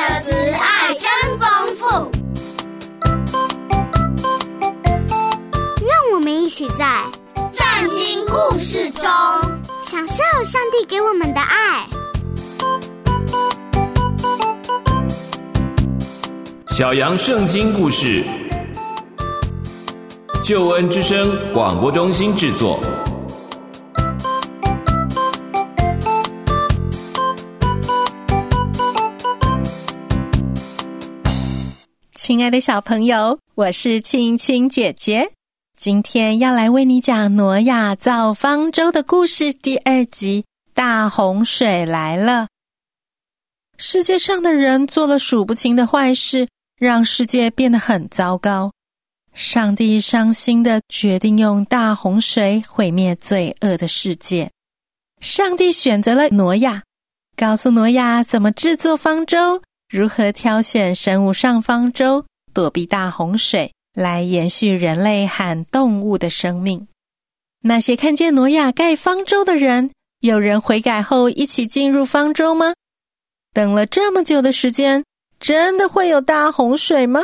的慈爱真丰富。 让我们一起在圣经故事中享受上帝给我们的爱。 小羊圣经故事，救恩之声广播中心制作。 亲爱的小朋友，我是青青姐姐，今天要来为你讲挪亚造方舟的故事第2集，大洪水来了。世界上的人做了数不清的坏事，让世界变得很糟糕。上帝伤心地决定用大洪水毁灭罪恶的世界。上帝选择了挪亚，告诉挪亚怎么制作方舟，如何挑选生物上方舟，躲避大洪水，来延续人类和动物的生命。那些看见挪亚盖方舟的人，有人悔改后一起进入方舟吗？等了这么久的时间，真的会有大洪水吗？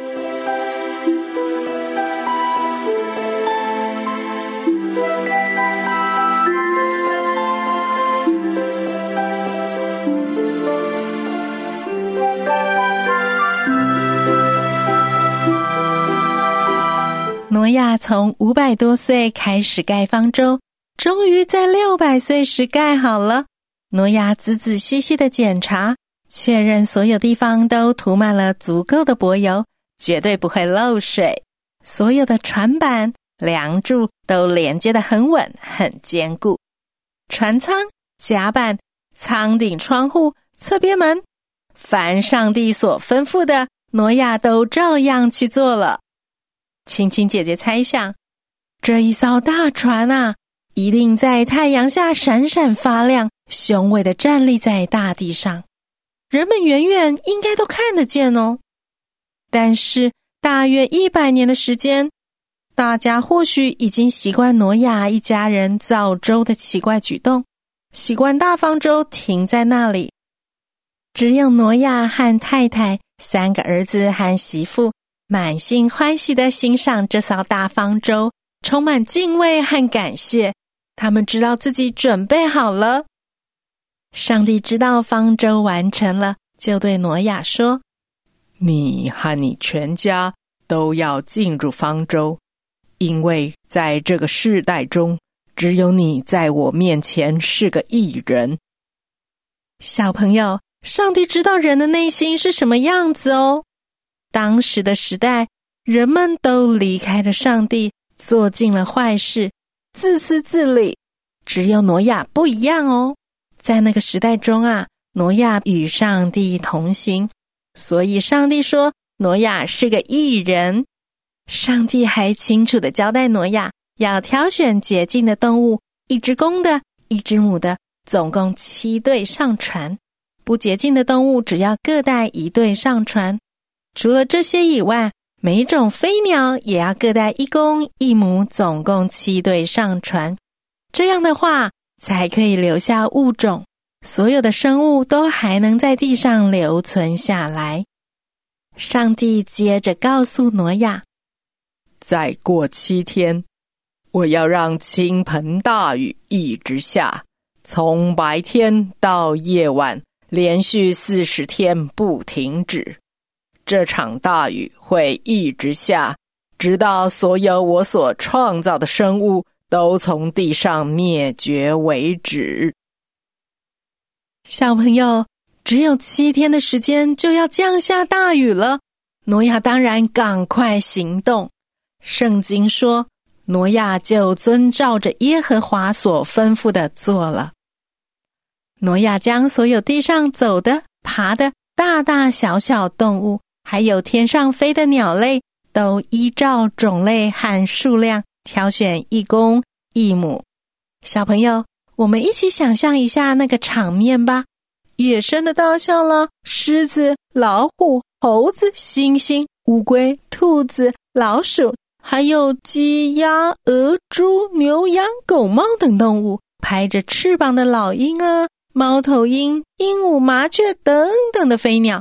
挪亚从500多岁开始盖方舟，终于在600岁时盖好了。挪亚仔仔细细的检查，确认所有地方都涂满了足够的柏油，绝对不会漏水。所有的船板、梁柱都连接得很稳，很坚固。船舱、甲板、舱顶窗户、侧边门，凡上帝所吩咐的，挪亚都照样去做了。青青姐姐猜想，这一艘大船啊，一定在太阳下闪闪发亮，雄伟地站立在大地上，人们远远应该都看得见哦。但是大约100年的时间，大家或许已经习惯挪亚一家人造舟的奇怪举动，习惯大方舟停在那里。只有挪亚和太太3个儿子和媳妇满心欢喜地欣赏这艘大方舟，充满敬畏和感谢。他们知道自己准备好了。上帝知道方舟完成了，就对挪亚说：你和你全家都要进入方舟，因为在这个世代中，只有你在我面前是个义人。小朋友，上帝知道人的内心是什么样子哦。当时的时代，人们都离开了上帝，做尽了坏事，自私自利。只有挪亚不一样哦，在那个时代中啊，挪亚与上帝同行，所以上帝说挪亚是个义人。上帝还清楚地交代挪亚要挑选洁净的动物，1只公的，1只母的，总共7对上船。不洁净的动物只要各带1对上船。除了这些以外，每种飞鸟也要各带1公1母，总共7对上船。这样的话，才可以留下物种，所有的生物都还能在地上留存下来。上帝接着告诉挪亚，再过7天，我要让倾盆大雨一直下，从白天到夜晚，连续40天不停止。这场大雨会一直下，直到所有我所创造的生物都从地上灭绝为止。小朋友，只有7天的时间就要降下大雨了，挪亚当然赶快行动。圣经说，挪亚就遵照着耶和华所吩咐的做了。挪亚将所有地上走的、爬的大大小小动物，还有天上飞的鸟类，都依照种类和数量挑选1公1母。小朋友，我们一起想象一下那个场面吧。野生的大象啦，狮子、老虎、猴子、猩猩、乌龟、兔子、老鼠，还有鸡、鸭、鹅、猪、牛、羊、狗、猫等动物，拍着翅膀的老鹰啊，猫头鹰、鹦鹉、麻雀等等的飞鸟，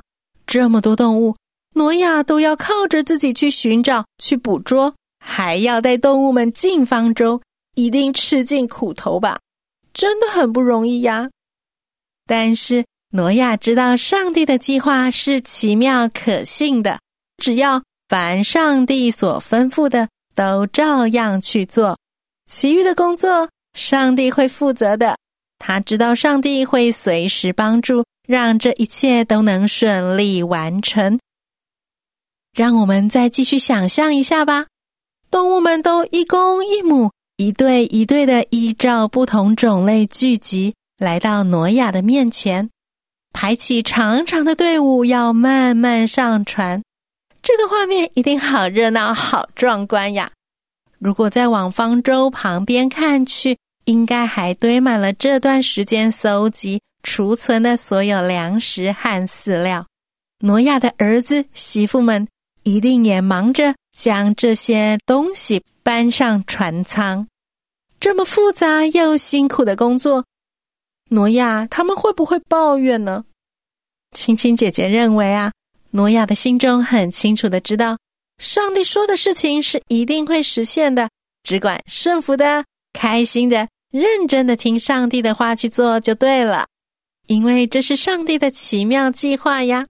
这么多动物，挪亚都要靠着自己去寻找、去捕捉，还要带动物们进方舟，一定吃尽苦头吧？真的很不容易呀。但是挪亚知道上帝的计划是奇妙可信的，只要凡上帝所吩咐的都照样去做，其余的工作上帝会负责的。他知道上帝会随时帮助，让这一切都能顺利完成。让我们再继续想象一下吧，动物们都一公一母，一对一对的依照不同种类聚集，来到挪亚的面前，排起长长的队伍，要慢慢上船。这个画面一定好热闹，好壮观呀！如果再往方舟旁边看去，应该还堆满了这段时间搜集、储存的所有粮食和饲料。挪亚的儿子、媳妇们一定也忙着将这些东西搬上船舱。这么复杂又辛苦的工作，挪亚他们会不会抱怨呢？青青姐姐认为挪亚的心中很清楚的知道，上帝说的事情是一定会实现的，只管顺服的、开心的、认真的听上帝的话去做就对了，因为这是上帝的奇妙计划呀。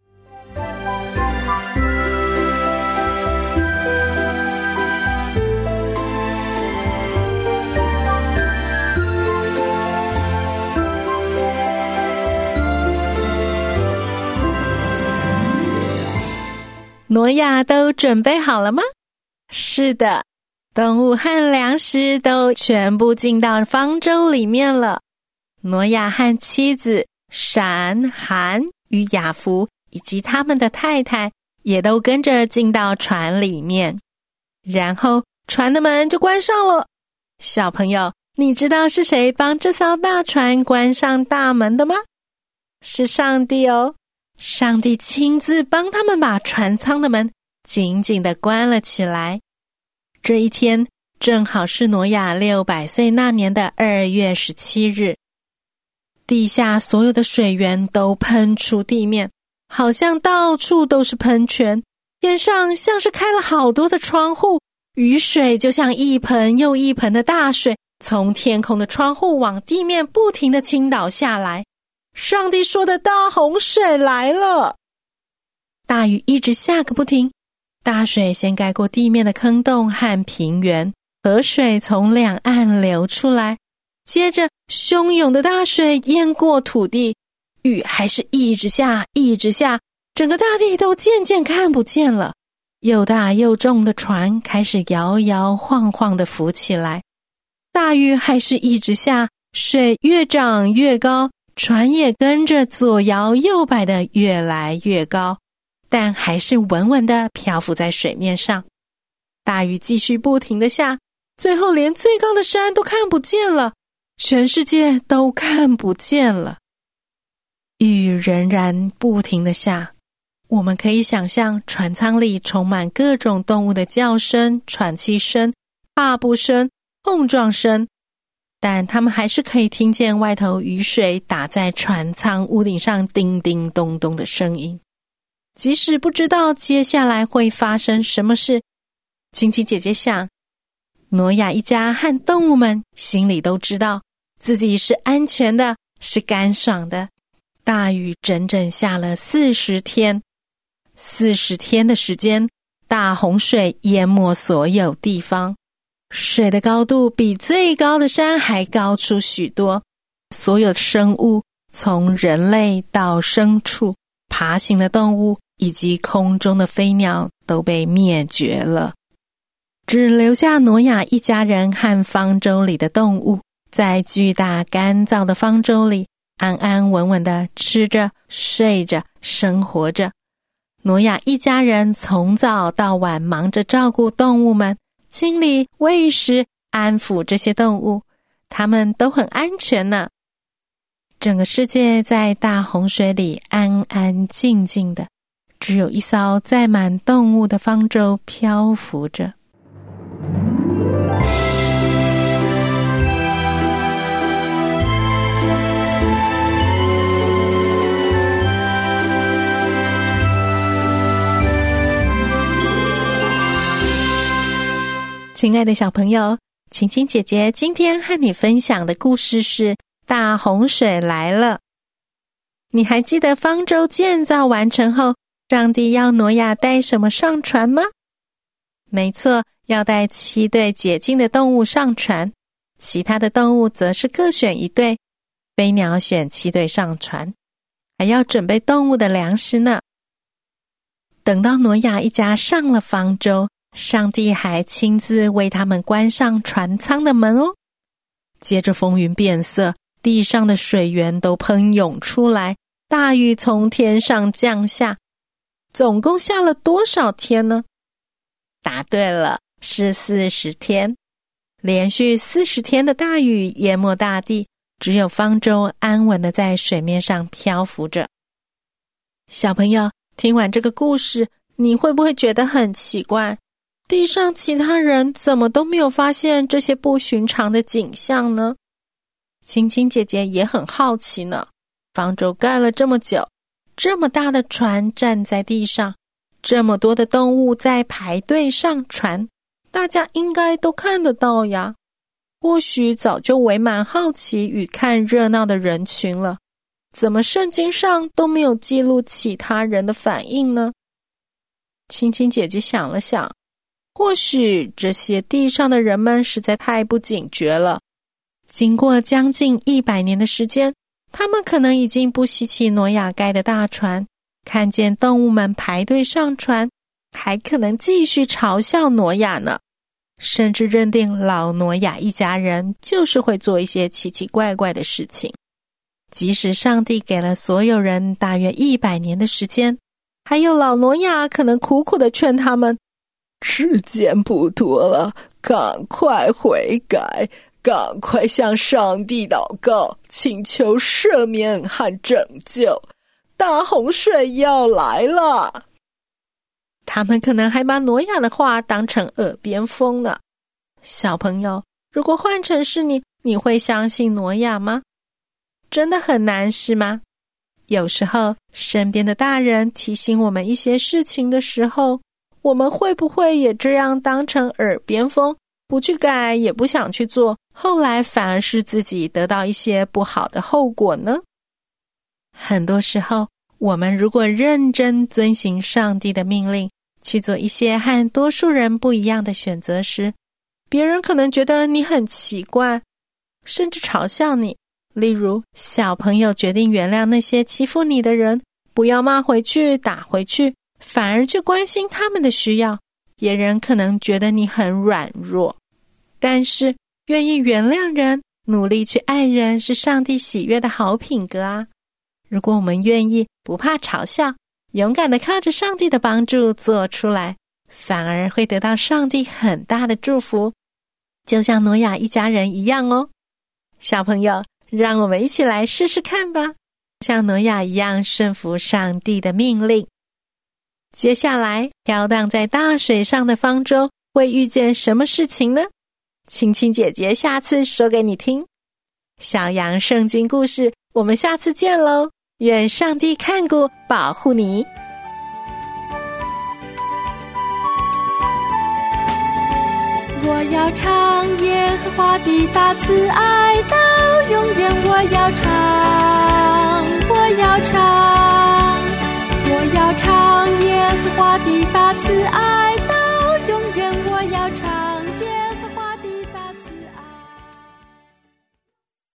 挪亚都准备好了吗？是的，动物和粮食都全部进到方舟里面了。挪亚和妻子闪、含与雅弗以及他们的太太也都跟着进到船里面，然后船的门就关上了。小朋友，你知道是谁帮这艘大船关上大门的吗？是上帝哦。上帝亲自帮他们把船舱的门紧紧地关了起来。这一天正好是挪亚600岁那年的2月17日。地下所有的水源都喷出地面，好像到处都是喷泉。天上像是开了好多的窗户，雨水就像一盆又一盆的大水，从天空的窗户往地面不停地倾倒下来。上帝说的大洪水来了，大雨一直下个不停，大水先盖过地面的坑洞和平原，河水从两岸流出来，接着汹涌的大水淹过土地，雨还是一直下，一直下，整个大地都渐渐看不见了。又大又重的船开始摇摇晃晃地浮起来，大雨还是一直下，水越涨越高，船也跟着左摇右摆的越来越高，但还是稳稳地漂浮在水面上。大雨继续不停地下，最后连最高的山都看不见了，全世界都看不见了。雨仍然不停地下，我们可以想象船舱里充满各种动物的叫声、喘气声、踏步声、碰撞声，但他们还是可以听见外头雨水打在船舱屋顶上叮叮咚咚的声音。即使不知道接下来会发生什么事，青青姐姐想，挪亚一家和动物们心里都知道自己是安全的，是干爽的。大雨整整下了40天，40天的时间，大洪水淹没所有地方，水的高度比最高的山还高出许多，所有生物，从人类到牲畜、爬行的动物以及空中的飞鸟都被灭绝了，只留下挪亚一家人和方舟里的动物，在巨大干燥的方舟里安安稳稳地吃着、睡着、生活着。挪亚一家人从早到晚忙着照顾动物们，清理、喂食、安抚这些动物，它们都很安全呢。整个世界在大洪水里安安静静的，只有一艘载满动物的方舟漂浮着。 亲爱的小朋友，晴晴姐姐今天和你分享的故事是大洪水来了。你还记得方舟建造完成后，上帝要挪亚带什么上船吗？没错，要带7对洁净的动物上船，其他的动物则是各选1对，飞鸟选7对上船，还要准备动物的粮食呢。等到挪亚一家上了方舟，上帝还亲自为他们关上船舱的门哦。接着风云变色，地上的水源都喷涌出来，大雨从天上降下。总共下了多少天呢？答对了，是40天。连续40天的大雨淹没大地，只有方舟安稳地在水面上漂浮着。小朋友，听完这个故事，你会不会觉得很奇怪？地上其他人怎么都没有发现这些不寻常的景象呢？晴晴姐姐也很好奇呢。方舟盖了这么久，这么大的船站在地上，这么多的动物在排队上船，大家应该都看得到呀。或许早就围满好奇与看热闹的人群了，怎么圣经上都没有记录其他人的反应呢？晴晴姐姐想了想，或许这些地上的人们实在太不警觉了。经过将近100年的时间，他们可能已经不稀奇挪亚盖的大船，看见动物们排队上船，还可能继续嘲笑挪亚呢，甚至认定老挪亚一家人就是会做一些奇奇怪怪的事情。即使上帝给了所有人大约100年的时间，还有老挪亚可能苦苦地劝他们，时间不多了，赶快悔改，赶快向上帝祷告，请求赦免和拯救，大洪水要来了。他们可能还把挪亚的话当成耳边风呢。小朋友，如果换成是你，你会相信挪亚吗？真的很难是吗？有时候身边的大人提醒我们一些事情的时候，我们会不会也这样当成耳边风，不去改也不想去做，后来反而是自己得到一些不好的后果呢？很多时候，我们如果认真遵行上帝的命令，去做一些和多数人不一样的选择时，别人可能觉得你很奇怪，甚至嘲笑你。例如，小朋友决定原谅那些欺负你的人，不要骂回去、打回去，反而去关心他们的需要，别人可能觉得你很软弱。但是，愿意原谅人、努力去爱人，是上帝喜悦的好品格啊。如果我们愿意不怕嘲笑，勇敢地靠着上帝的帮助做出来，反而会得到上帝很大的祝福，就像挪亚一家人一样哦。小朋友，让我们一起来试试看吧，像挪亚一样顺服上帝的命令。接下来，飘荡在大水上的方舟会遇见什么事情呢？晴晴姐姐下次说给你听。小羊圣经故事，我们下次见咯，愿上帝看顾保护你。 我要唱耶和华的大慈爱到永远，我要唱，我要唱。